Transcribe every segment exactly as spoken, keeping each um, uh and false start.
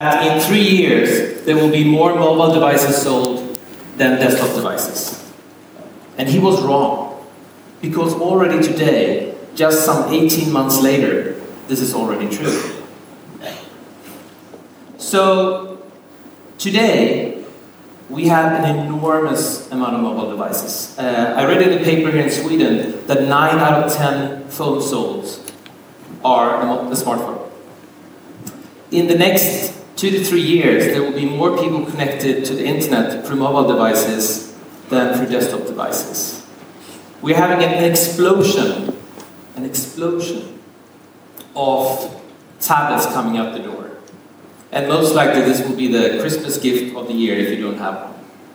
In three years, there will be more mobile devices sold than desktop devices. And he was wrong, because already today, just some eighteen months later, this is already true. So, today, we have an enormous amount of mobile devices. Uh, I read in a paper here in Sweden that nine out of ten phones sold are a, a smartphone. In the next two to three years, there will be more people connected to the internet through mobile devices than through desktop devices. We're having an explosion, an explosion of tablets coming out the door. And most likely this will be the Christmas gift of the year if you don't have one.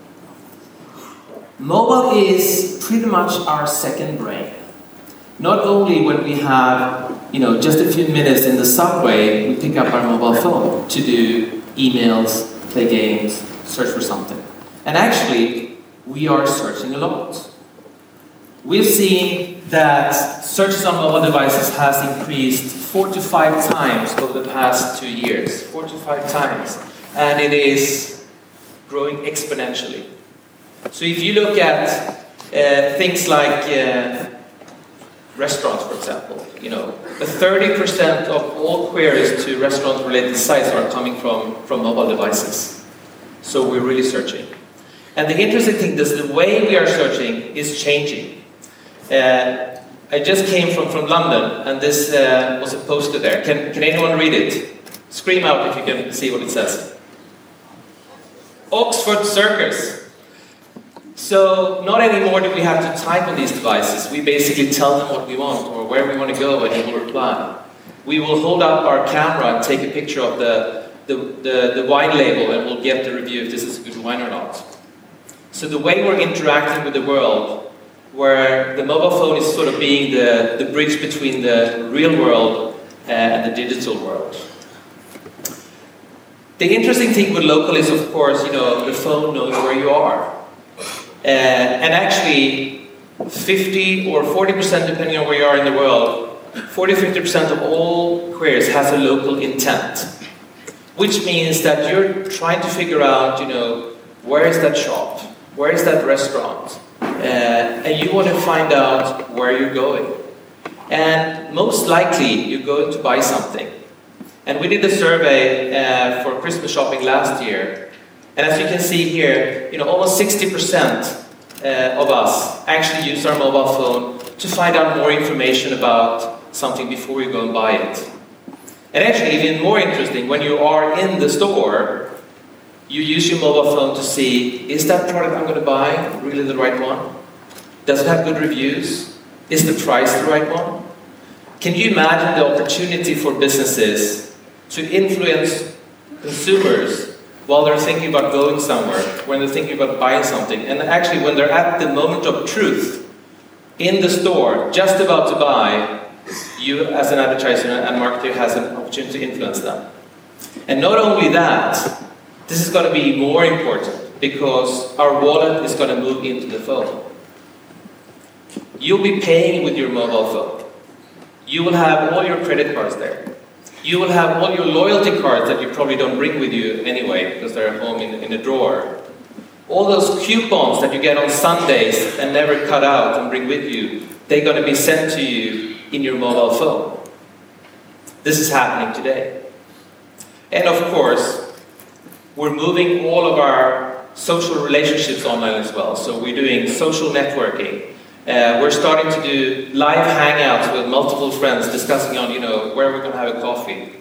Mobile is pretty much our second brain. Not only when we have, you know, just a few minutes in the subway, we pick up our mobile phone to do emails, play games, search for something. And actually, we are searching a lot. We've seen that searches on mobile devices has increased four to five times over the past two years. Four to five times. And it is growing exponentially. So if you look at uh, things like uh, restaurants, for example, you know, thirty percent of all queries to restaurant-related sites are coming from, from mobile devices. So we're really searching. And the interesting thing is the way we are searching is changing. Uh, I just came from, from London, and this uh, was a poster there. Can, can anyone read it? Scream out if you can see what it says. Oxford Circus. So, not anymore do we have to type on these devices. We basically tell them what we want or where we want to go, and they will reply. We will hold up our camera and take a picture of the, the, the, the wine label, and we'll get the review if this is a good wine or not. So the way we're interacting with the world, where the mobile phone is sort of being the, the bridge between the real world and the digital world. The interesting thing with local is, of course, you know, the phone knows where you are. Uh, and actually, fifty or forty percent, depending on where you are in the world, forty to fifty percent of all queries has a local intent. Which means that you're trying to figure out, you know, where is that shop? Where is that restaurant? Uh, and you want to find out where you're going. And most likely, you're going to buy something. And we did a survey uh, for Christmas shopping last year. And as you can see here, you know, almost sixty percent uh, of us actually use our mobile phone to find out more information about something before we go and buy it. And actually, even more interesting, when you are in the store, you use your mobile phone to see, is that product I'm going to buy really the right one? Does it have good reviews? Is the price the right one? Can you imagine the opportunity for businesses to influence consumers while they're thinking about going somewhere, when they're thinking about buying something, and actually when they're at the moment of truth, in the store, just about to buy, you as an advertiser and marketer has an opportunity to influence them. And not only that, this is going to be more important, because our wallet is going to move into the phone. You'll be paying with your mobile phone. You will have all your credit cards there. You will have all your loyalty cards that you probably don't bring with you anyway, because they're at home in, in a drawer. All those coupons that you get on Sundays and never cut out and bring with you, they're going to be sent to you in your mobile phone. This is happening today. And of course, we're moving all of our social relationships online as well. So we're doing social networking. Uh, we're starting to do live hangouts with multiple friends discussing on, you know, where we're going to have a coffee.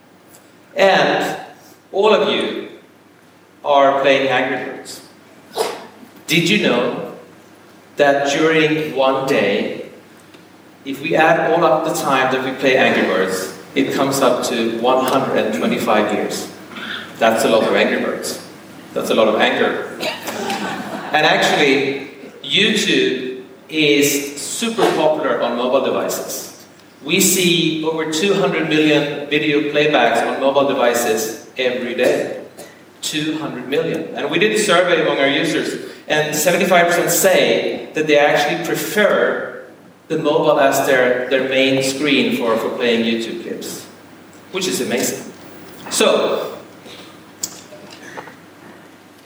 And all of you are playing Angry Birds. Did you know that during one day, if we add all up the time that we play Angry Birds, it comes up to one hundred twenty-five years. That's a lot of Angry Birds. That's a lot of anger. And actually, YouTube is super popular on mobile devices. We see over two hundred million video playbacks on mobile devices every day. two hundred million. And we did a survey among our users, and seventy-five percent say that they actually prefer the mobile as their, their main screen for, for playing YouTube clips, which is amazing. So,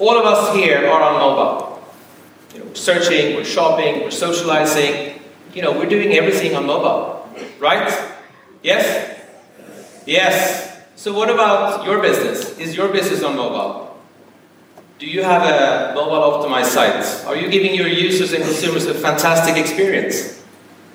all of us here are on mobile. You know, we're searching, we're shopping, we're socializing. You know, we're doing everything on mobile, right? Yes? Yes. So what about your business? Is your business on mobile? Do you have a mobile optimized site? Are you giving your users and consumers a fantastic experience?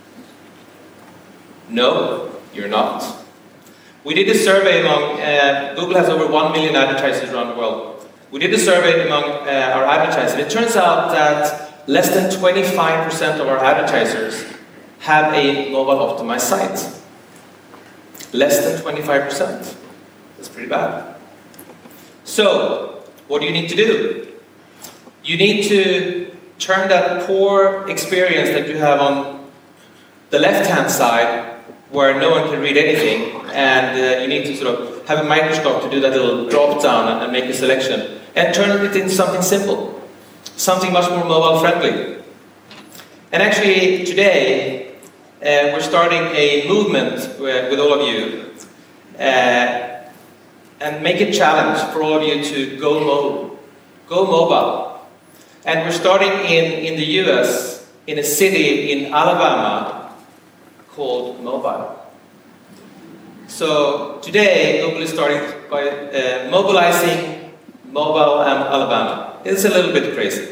No, you're not. We did a survey among, uh, Google has over one million advertisers around the world. We did a survey among uh, our advertisers. It turns out that less than twenty-five percent of our advertisers have a mobile optimized site. Less than twenty-five percent. That's pretty bad. So, what do you need to do? You need to turn that poor experience that you have on the left-hand side, where no one can read anything, and uh, you need to sort of have a microscope to do that little drop-down and, and make a selection, and turn it into something simple, something much more mobile-friendly. And actually, today, uh, we're starting a movement with, with all of you, uh, and make a challenge for all of you to go mobile. Go mobile. And we're starting in, in the U S, in a city in Alabama called Mobile. So today, Google is starting by uh, mobilizing Mobile and Alabama. It's a little bit crazy.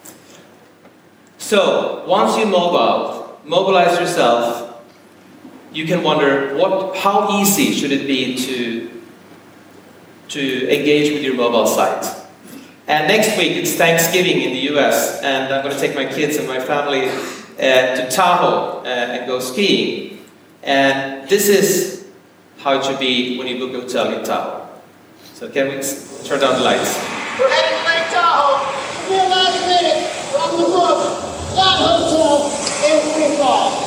So, once you mobile, mobilize yourself, you can wonder, what, how easy should it be to to engage with your mobile site. And next week it's Thanksgiving in the U S, and I'm going to take my kids and my family uh, to Tahoe uh, and go skiing. And this is how it should be when you book a hotel in Tahoe. So can we turn down the lights? We're heading to Lake Tahoe. We're last minute from the book, that hotel in free fall.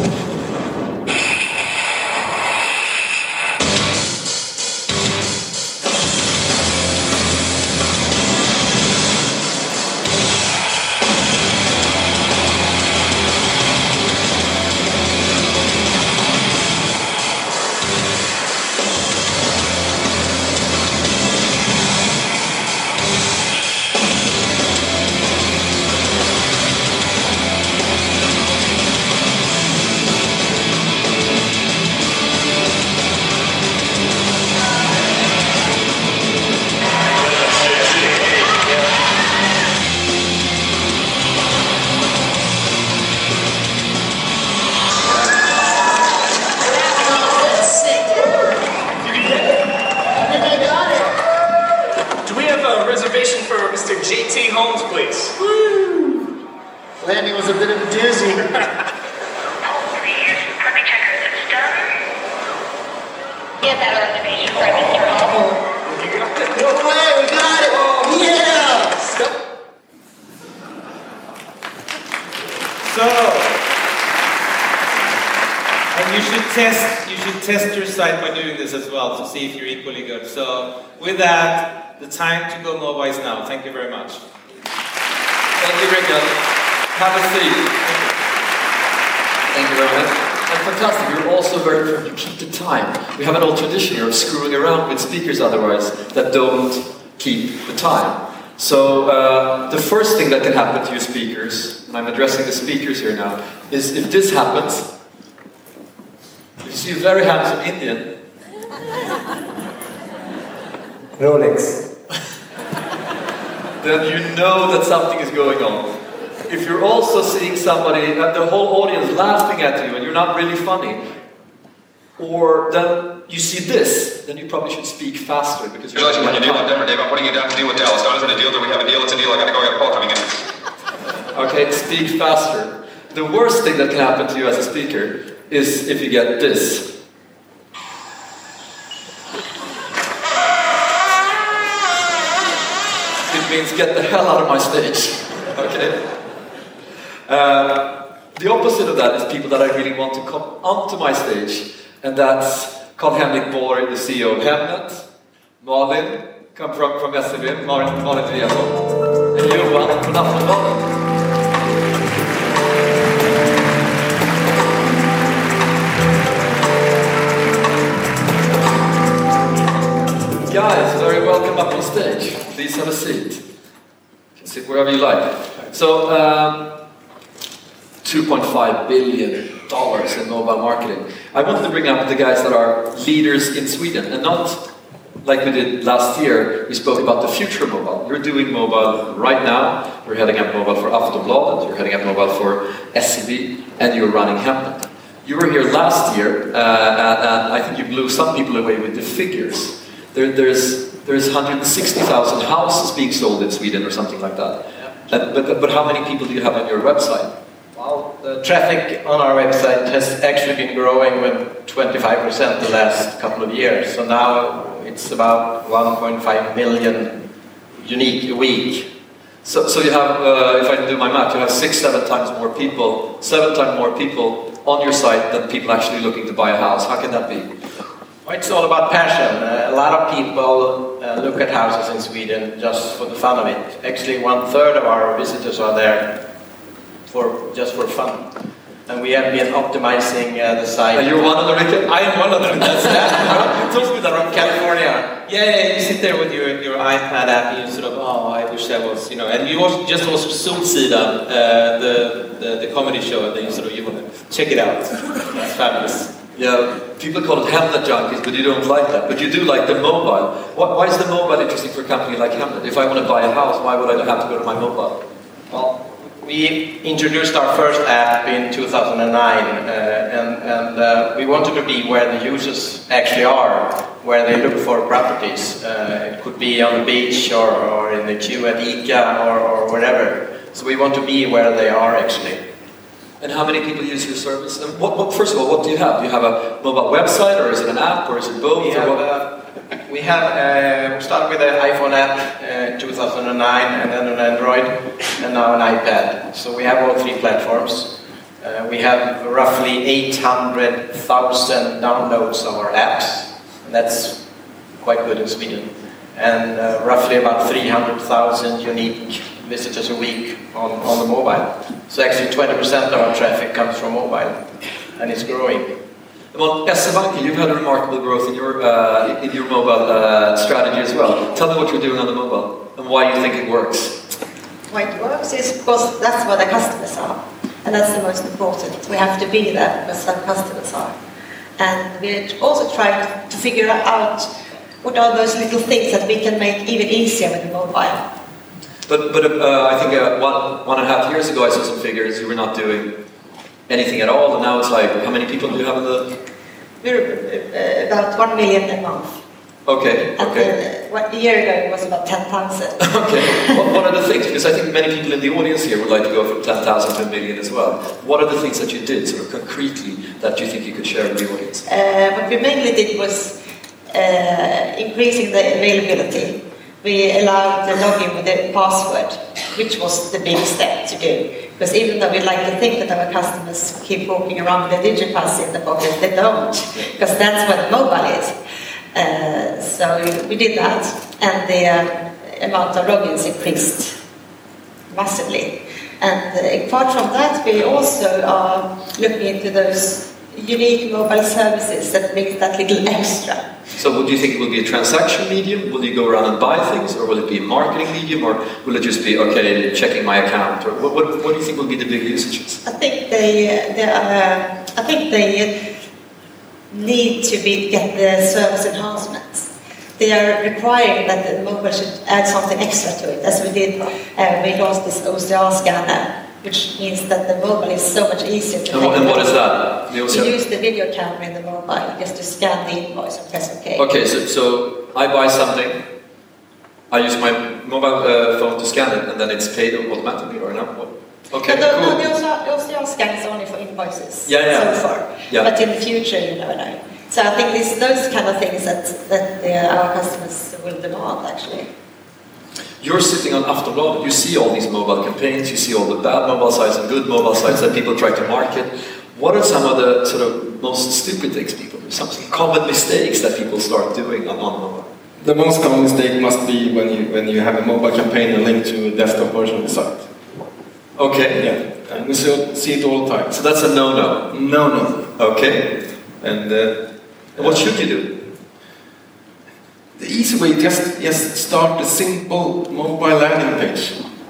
G T Holmes, please. Woo! Landing was a bit of a doozy. All three years from parking checkers, it's done. Get that reservation for Mister Holmes. You got it. No way, we got it! Oh, yeah! So, and you should test, you should test your site by doing this as well to see if you're equally good. So, with that, the time to go mobile is now. Thank you very much. Thank you, Rickard. Have a seat. Thank you very much. And fantastic, you're also very firm. You keep the time. We have an old tradition here of screwing around with speakers otherwise that don't keep the time. So uh, the first thing that can happen to you speakers, and I'm addressing the speakers here now, is if this happens, you see a very handsome Indian. Rolex. Then you know that something is going on. If you're also seeing somebody, uh, the whole audience laughing at you and you're not really funny, or then you see this, then you probably should speak faster because you're Congratulations on your deal in Denver, Dave. I'm putting you down to deal with Dallas. Now, isn't a deal that we have a deal? It's a deal. I gotta go. I got a call coming in. Okay, speak faster. The worst thing that can happen to you as a speaker is if you get this. It means get the hell out of my stage. Okay? Uh, the opposite of that is people that I really want to come onto my stage, and that's Carl-Henrik Borg, the C E O of Hemnet, Malin, come from, from S E B, Malin, Malin Eliasson, and Johan from Aftonbladet. Guys, very welcome up on stage. Please have a seat. Sit wherever you like. So, um, two point five billion dollars in mobile marketing. I wanted to bring up the guys that are leaders in Sweden, and not like we did last year. We spoke about the future of mobile. You're doing mobile right now. You're heading up mobile for Aftonbladet. You're heading up mobile for S E B, and you're running Hemnet. You were here last year, uh, and, and I think you blew some people away with the figures. There, there's there's one hundred sixty thousand houses being sold in Sweden, or something like that. Yeah. And, but but how many people do you have on your website? Well, the traffic on our website has actually been growing with twenty-five percent the last couple of years. So now it's about one point five million unique a week. So, so you have, uh, if I do my math, you have six, seven times more people, seven times more people on your site than people actually looking to buy a house. How can that be? Well, it's all about passion. Uh, a lot of people uh, look at houses in Sweden just for the fun of it. Actually, one third of our visitors are there for just for fun. And we have been optimizing uh, the site. And you're one of them, Rickard? I am one of them. That's that. Talk with from California. Yeah, yeah, you sit there with your, your iPad app and you sort of, oh, I wish I was, you know, and you also just also Solsidan, uh, the, the the comedy show, and then you sort of, you want to check it out. It's fabulous. Yeah, people call it Hemnet junkies, but you don't like that. But you do like the mobile. Why, why is the mobile interesting for a company like Hemnet? If I want to buy a house, why would I have to go to my mobile? Well, we introduced our first app in two thousand nine, uh, and, and uh, we wanted to be where the users actually are, where they look for properties. Uh, it could be on the beach or, or in the queue at ICA or, or wherever. So we want to be where they are actually. And how many people use your service? And what, what, first of all, what do you have? Do you have a mobile website, or is it an app, or is it both? We have, uh, we have uh, started with an iPhone app uh, in two thousand nine, and then an Android, and now an iPad. So we have all three platforms. Uh, we have roughly eight hundred thousand downloads of our apps, and that's quite good in Sweden. And uh, roughly about three hundred thousand unique visitors a week on, on the mobile. So actually twenty percent of our traffic comes from mobile, and it's growing. Well, S E B, you've had a remarkable growth in your uh, in your mobile uh, strategy as well. Tell me what you're doing on the mobile and why you think it works. Why it works is because that's where the customers are, and that's the most important. We have to be there where the customers are, and we're also trying to figure out what are those little things that we can make even easier with the mobile. But but uh, I think uh, one one and a half years ago I saw some figures. You were not doing anything at all, and now it's like, how many people do you have in the? We're uh, about one million a month. Okay. And okay. then, uh, a year ago it was about ten thousand. Okay. What, what are the things? Because I think many people in the audience here would like to go from ten thousand to a million as well. What are the things that you did, sort of concretely, that you think you could share with the audience? Uh, what we mainly did was uh, increasing the availability. We allowed the login with the password, which was the big step to do. Because even though we like to think that our customers keep walking around with a Digipass in the pocket, they don't. Because that's where the mobile is. Uh, so we, we did that, and the uh, amount of logins increased massively. And uh, apart from that, we also are looking into those unique mobile services that make that little extra. So would you think it will be a transaction medium? Will you go around and buy things? Or will it be a marketing medium? Or will it just be, okay, checking my account? Or what, what, what do you think will be the big usages? I think they, they uh, I think they need to be, get the service enhancements. They are requiring that the mobile should add something extra to it, as we did. Uh, we launched this O C R scanner, which means that the mobile is so much easier to And what, and what is that? We use the video camera in the mobile just to scan the invoice and press OK. Okay, so, so I buy something, I use my mobile uh, phone to scan it, and then it's paid automatically, or not? Okay, no, cool. no, the O C R scan is only for invoices yeah, yeah. so far. Yeah. But in the future, you never know. So I think it's those kind of things that, that uh, our customers will demand, actually. You're sitting on Aftonbladet, you see all these mobile campaigns, you see all the bad mobile sites and good mobile sites that people try to market. What are some of the sort of most stupid things people do? Some common mistakes that people start doing on, on mobile? The most common mistake must be when you when you have a mobile campaign and link to a desktop version of the site. Okay. Yeah, and we see, see it all the time. So that's a no-no? No-no. Okay. And, uh, and what should you do? The easy way is just, just start a simple mobile landing page.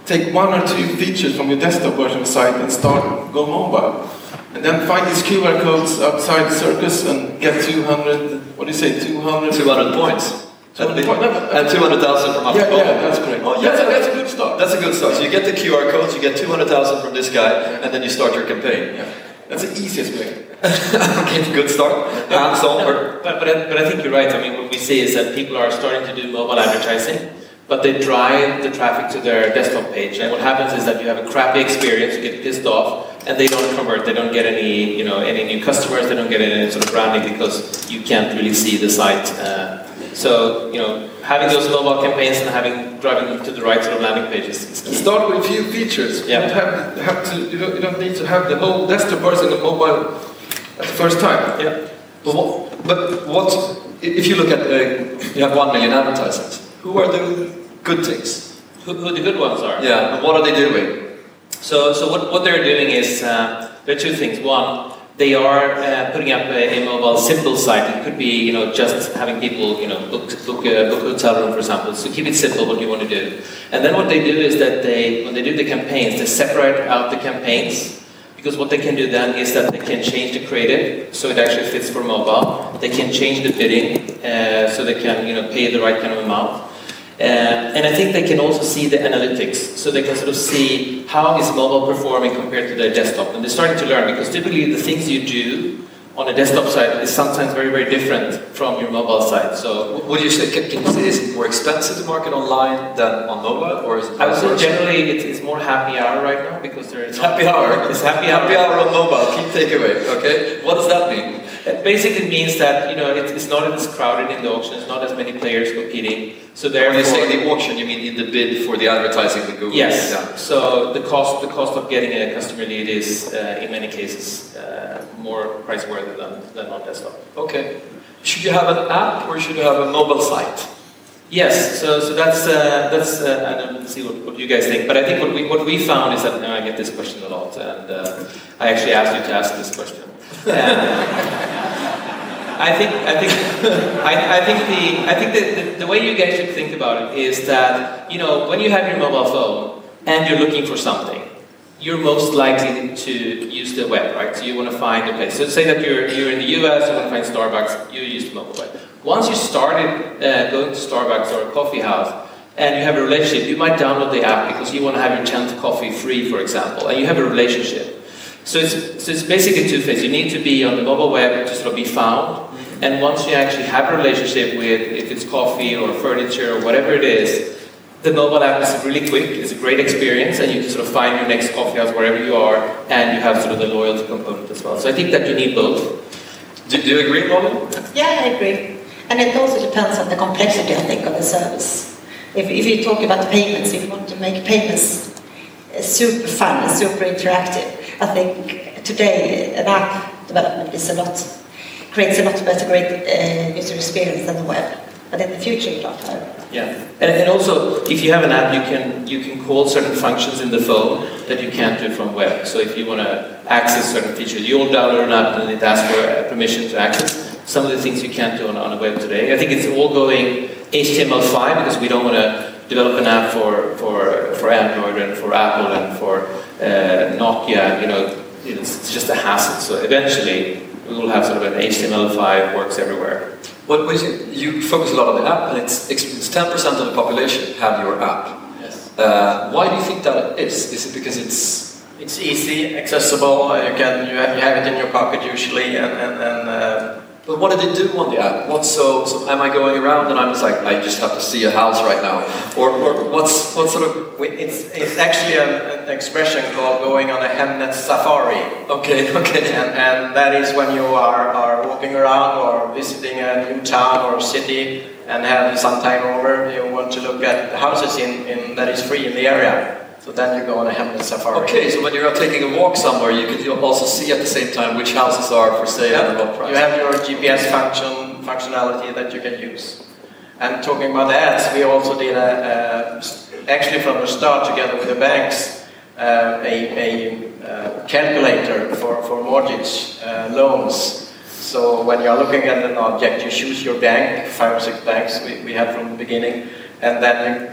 take one or two features from your desktop version of the site and start go mobile. And then find these Q R codes outside Circus and get two hundred, what do you say, two hundred? two hundred points. two hundred And, and two hundred thousand from Yeah, Apple. yeah, that's correct. Oh, yeah, that's, a, that's, that's a good start. That's a good start. So you get the Q R codes, you get two hundred thousand from this guy, and then you start your campaign. Yeah. That's the easiest way. Okay, good start. Hands on. But, but, I, but I think you're right. I mean, what we see is that people are starting to do mobile advertising, but they drive the traffic to their desktop page. And what happens is that you have a crappy experience, you get pissed off, and they don't convert. They don't get any, you know, any new customers. They don't get any sort of branding because you can't really see the site. Uh, so, you know, having those mobile campaigns and having driving them to the right sort of landing pages is key. Start with a few features. Yeah. You don't have, have to. You don't, you don't need to have the whole desktop version of mobile at the first time. Yeah. But what, but what if you look at, uh, you have one million advertisers. Who are the good things? Who, who the good ones are. Yeah, and what are they doing? So, so what, what they're doing is, uh, there are two things. One, they are uh, putting up a, a mobile simple site. It could be, you know, just having people, you know, book book a, book a hotel room, for example. So keep it simple, what you want to do. And then what they do is that they, when they do the campaigns, they separate out the campaigns. Because what they can do then is that they can change the creative, so it actually fits for mobile. They can change the bidding, uh, so they can, you know, pay the right kind of amount. Uh, and I think they can also see the analytics, so they can sort of see how is mobile performing compared to their desktop. And they're starting to learn, because typically the things you do on a desktop site is sometimes very, very different from your mobile site. So, Would you say, can, can you say, is it more expensive to market online than on mobile, or is it? I would say generally it, it's more happy hour right now, because there is Happy hour. It's happy hour. Happy hour on mobile. Key takeaway. Okay. What does that mean? It basically means that, you know, it, it's not as crowded in the auction, it's not as many players competing. So When you say therefore, the auction, you mean in the bid for the advertising with Google? yes. Yeah. So the cost the cost of getting a customer lead is uh, in many cases uh, more price worthy than, than on desktop. Okay. Should you have an app or should you have a mobile site? Yes, so so that's uh, that's uh, I don't see what, what you guys think, but I think what we what we found is that, and I get this question a lot, and uh, I actually asked you to ask this question. And I think I think I, I think the I think that the, the way you guys should think about it is that, you know, when you have your mobile phone and you're looking for something, you're most likely to use the web, right? So you want to find a place. So say that you're you're in the U S, you want to find Starbucks, you use the mobile web. Once you started uh, going to Starbucks or a coffee house and you have a relationship, you might download the app because you want to have your tenth coffee free, for example, and you have a relationship. So it's, so it's basically two things. You need to be on the mobile web to sort of be found, and once you actually have a relationship with, if it's coffee or furniture or whatever it is, the mobile app is really quick, it's a great experience, and you can sort of find your next coffee house wherever you are, and you have sort of the loyalty component as well. So I think that you need both. Do, do you agree, Molly? Yeah, I agree. And it also depends on the complexity, I think, of the service. If, if you talk about payments, if you want to make payments super fun and super interactive, I think today an app development is a lot, creates a lot better great uh, user experience than the web. But in the future, you don't have. Yeah, and, and also if you have an app, you can you can call certain functions in the phone that you can't do from web. So if you want to access certain features, you'll download an app and it asks for uh, permission to access some of the things you can't do on, on a web today. I think it's all going H T M L five because we don't want to develop an app for for for Android and for Apple and for uh, Nokia. You know, it's, it's just a hassle. So eventually we will have sort of an H T M L five works everywhere. What was it? You focus a lot on the app, and it's it's ten percent of the population have your app. Yes. Uh, why do you think that is? Is it because it's It's easy, accessible. Uh, you can you have, you have it in your pocket usually, and and, and uh, But what did it do on the app? What's so, so am I going around and I'm just like, I just have to see a house right now? Or, or what's what sort of... It's, it's actually an, an expression called going on a Hemnet safari. Okay, okay. And, and that is when you are, are walking around or visiting a new town or city and have some time over, you want to look at the houses in, in, that is free in the area. So then you go on a Hemnet safari. Okay, so when you're taking a walk somewhere, you can also see at the same time which houses are for sale yeah. and what price. You have your G P S function functionality that you can use. And talking about ads, we also did a, a actually from the start together with the banks uh, a, a uh, calculator for for mortgage uh, loans. So when you are looking at an object, you choose your bank, five or six banks we, we had from the beginning, and then you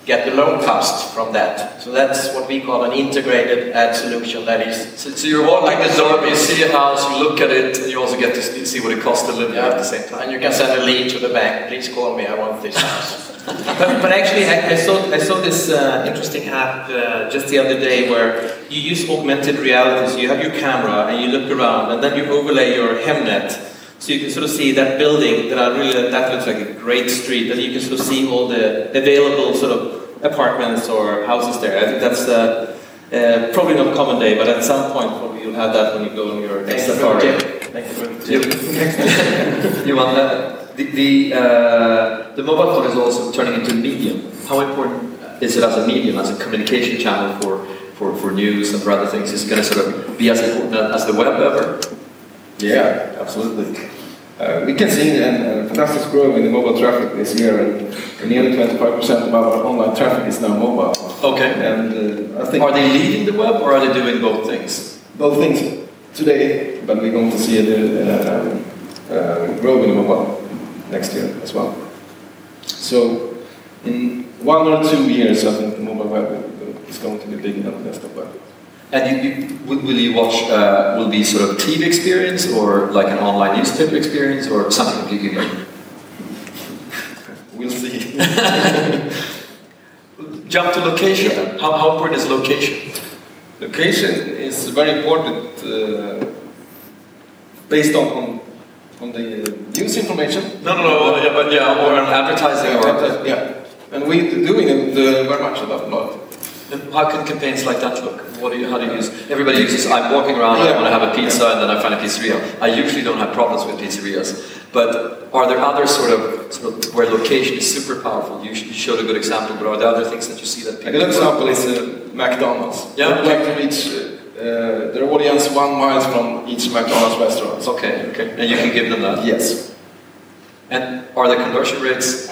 get the low cost from that. So that's what we call an integrated ad solution. That is, So, so you're walking the door, you see a house, you look at it, and you also get to see what it costs to live there at the same time. and you can send a lead to the bank. Please call me. I want this house. But, but actually, I, I saw I saw this uh, interesting app uh, just the other day where you use augmented reality. So you have your camera and you look around, and then you overlay your Hemnet, so you can sort of see that building that I really that looks like a great street, and you can sort of see all the available sort of apartments or houses there. I think that's uh, uh, probably not a common day, but at some point probably you'll have that when you go on your next safari. Thank you for the You want that? The the, uh, the mobile phone is also turning into a medium. How important is it as a medium, as a communication channel for, for, for news and for other things? Is it going to sort of be as important as the web ever? Yeah, absolutely. Uh, we can see a fantastic growth in the mobile traffic this year, and nearly twenty-five percent of our online traffic is now mobile. Okay. And uh, I think Are they leading the web, or are they doing both things? both things today, but we're going to see a uh, uh, growth in the mobile next year as well. So, in one or two years, I think the mobile web is going to be bigger than the desktop web. And you, you, will, will you watch, uh, will it be sort of T V experience, or like an online newspaper experience, or something completely new? We'll see. Jump to location. How, how important is location? Location is very important uh, based on, on, on the news information. No, no, no, yeah, but yeah, or an advertising, or Yeah, and we're doing it uh, very much a lot. lot. And how can campaigns like that look? What do you, how do you use? Everybody uses, I'm walking around, I Yeah. want to have a pizza, and then I find a pizzeria. I usually don't have problems with pizzerias. But are there other sort of, sort of where location is super powerful? You, you showed a good example, but are there other things that you see that A people... good example is uh, McDonald's. Yeah. They like to reach uh, their audience one mile from each McDonald's restaurant. Okay, okay. And you can give them that? Yes. And are the conversion rates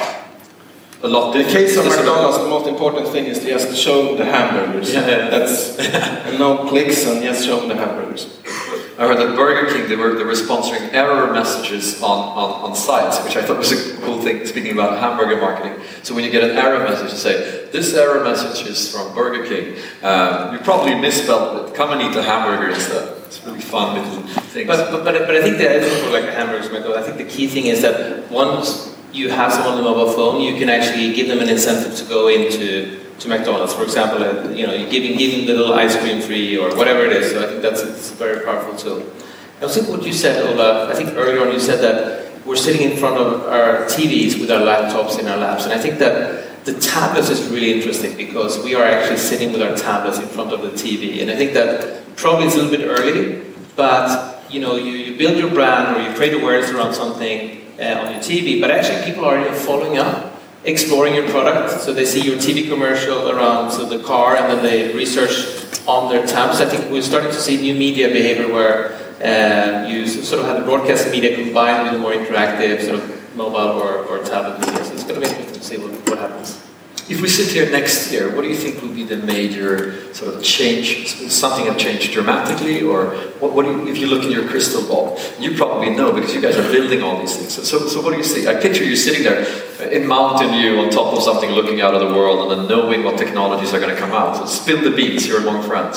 a lot In the different? case of Is it sort McDonald's, the most important thing is just to show the hamburgers. Yeah, yeah. That's and no clicks, and just show the hamburgers. I heard that Burger King, they were, they were sponsoring error messages on, on, on sites, which I thought was a cool thing, speaking about hamburger marketing. So when you get an error message, you say, this error message is from Burger King. Um, you probably misspelled it. Come and eat a hamburger instead. It's really fun little things. But, but, but, but I think that I think for like hamburgers, I think the key thing is that once you have someone on the mobile phone, you can actually give them an incentive to go into to McDonald's, for example. Uh, you know, you giving giving the little ice cream free or whatever it is. So I think that's it's a very powerful tool. I was thinking what you said, Ola. I think earlier on you said that we're sitting in front of our T Vs with our laptops in our laps, and I think that the tablets is really interesting because we are actually sitting with our tablets in front of the T V, and I think that probably it's a little bit early, but you know, you, you build your brand or you create awareness around something uh, on your T V, but actually people are you know, following up, exploring your product, so they see your T V commercial around so the car, and then they research on their tabs. I think we're starting to see new media behavior where uh, you sort of have the broadcast media combined with the more interactive sort of mobile or, or tablet media. So it's going to be interesting to see what, what happens. If we sit here next year, what do you think will be the major sort of change? Something have changed dramatically, or what, what do you, if you look in your crystal ball? You probably know because you guys are building all these things. So, so, so what do you see? I picture you sitting there in Mountain View on top of something, looking out of the world, and then knowing what technologies are going to come out. So spill the beans. You're among friends.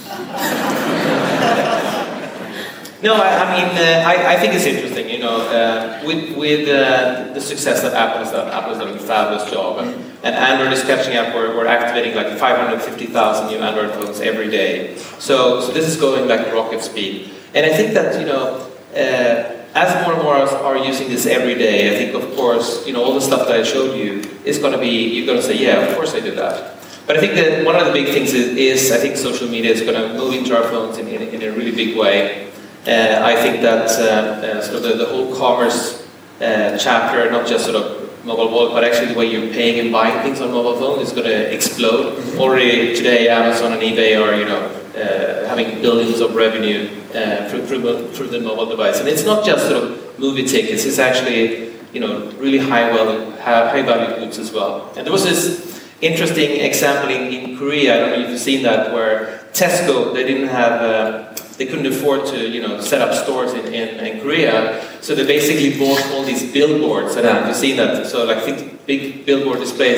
No, I, I mean, uh, I, I think it's interesting, you know, uh, with, with uh, the success that Apple has done. Apple has done a fabulous job, and, and Android is catching up. We're, we're activating like five hundred fifty thousand new Android phones every day. So, so this is going like rocket speed. And I think that, you know, uh, as more and more are using this every day, I think, of course, you know, all the stuff that I showed you is going to be, you're going to say, yeah, of course I do that. But I think that one of the big things is, is I think social media is going to move into our phones in, in, in a really big way. Uh, I think that uh, uh, sort of the, the whole commerce uh, chapter, not just sort of mobile wallet, but actually the way you're paying and buying things on mobile phone is going to explode. Already today, Amazon and eBay are, you know, uh, having billions of revenue uh, through, through, through the mobile device. And it's not just sort of movie tickets, it's actually, you know, really high value, high value goods as well. And there was this interesting example in, in Korea, I don't know if you've seen that, where Tesco, they didn't have, uh, they couldn't afford to, you know, set up stores in, in, in Korea, so they basically bought all these billboards, and have you seen that? So like think big billboard displays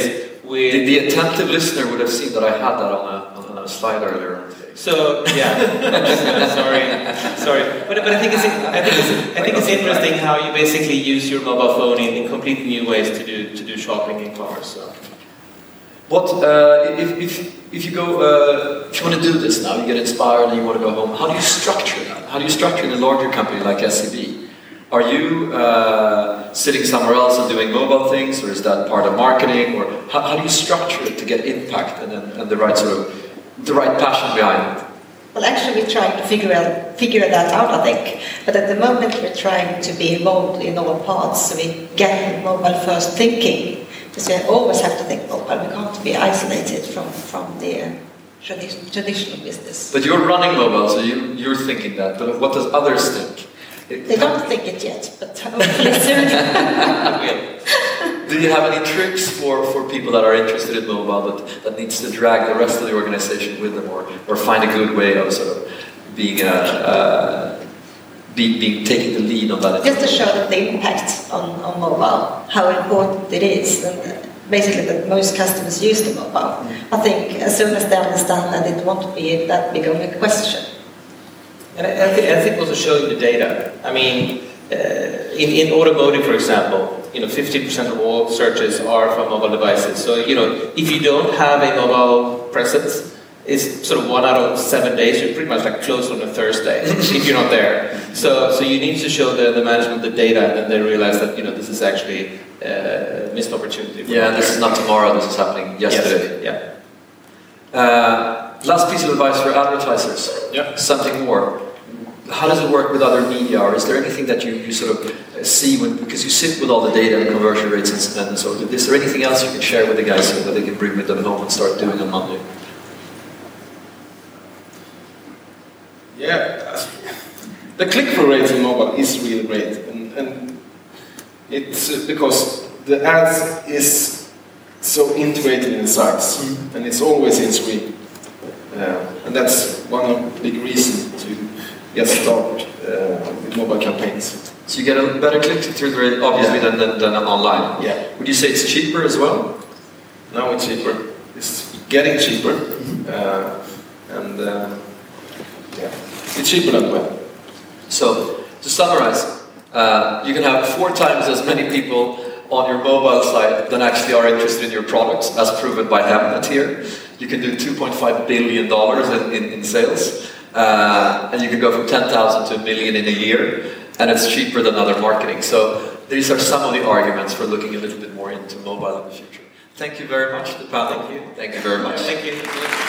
with The, the attentive listener would have seen that I had that on a, on a slide earlier on today. So yeah, sorry, sorry, but but I think it's I think it's I think it's interesting how you basically use your mobile phone in, in completely new ways to do to do shopping in cars. So. What uh, if, if if you go uh, if you want to do this now, you get inspired and you want to go home. How do you structure that? How do you structure in a larger company like S E B? Are you uh, sitting somewhere else and doing mobile things, or is that part of marketing? Or how, how do you structure it to get impact and, and, and the right sort of the right passion behind it? Well, actually, we're trying to figure out, figure that out, I think. But at the moment, we're trying to be involved in all parts, so we get mobile-first thinking. Because we always have to think mobile. We can't be isolated from from the uh, tradi- traditional business. But you're running mobile, so you, you're thinking that. But what does others think? They don't think it yet, but hopefully soon. Do you have any tricks for, for people that are interested in mobile that, that needs to drag the rest of the organization with them, or, or find a good way of sort of being a, uh, be, being taking the lead on that? Just to show them the impact on, on mobile, how important it is, and basically that most customers use the mobile. I think as soon as they understand that, it won't be that big of a question. And I, I, think, I think also showing the data. I mean, uh, in, in automotive, for example, you know, fifty percent of all searches are from mobile devices. So, you know, if you don't have a mobile presence, it's sort of one out of seven days. You're pretty much like closed on a Thursday if you're not there. So, so you need to show the, the management the data, and then they realize that, you know, this is actually uh, a missed opportunity. Yeah, this is not tomorrow. This is happening yesterday. Yes. Yeah. Uh, Last piece of advice for advertisers. Yeah. Something more. How does it work with other media? Or is there anything that you, you sort of see when, because you sit with all the data and conversion rates and, and so is there anything else you can share with the guys so that they can bring with them home and start doing on Monday? Yeah, the click-through rate in mobile is really great, and, and it's uh, because the ads is so integrated in the sites, mm-hmm. and it's always in screen. Uh, and that's one of the big reasons to get started uh, with mobile campaigns. So you get a better click-through rate, obviously, yeah. than, than, than online. Yeah. Would you say it's cheaper as well? No, it's cheaper. It's getting cheaper, uh, and uh, yeah, it's cheaper that way. So to summarize, uh, you can have four times as many people on your mobile site than actually are interested in your products, as proven by Hemnet here. You can do two point five billion dollars in, in, in sales, uh, and you can go from ten thousand to a million in a year, and it's cheaper than other marketing. So these are some of the arguments for looking a little bit more into mobile in the future. Thank you very much, the panel. Thank you. Thank you very much. Thank you.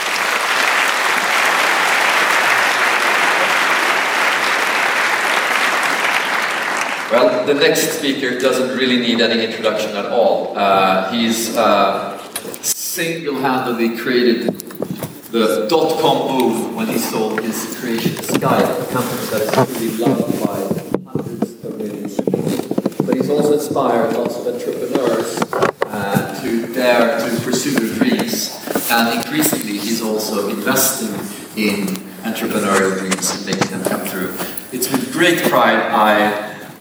Well, the next speaker doesn't really need any introduction at all. Uh, he's uh, single-handedly created the dot-com boom when he sold his creation Skype, a company that is really loved by hundreds of millions of people. But he's also inspired lots of entrepreneurs uh, to dare to pursue their dreams, and increasingly he's also investing in entrepreneurial dreams and making them come through. It's with great pride I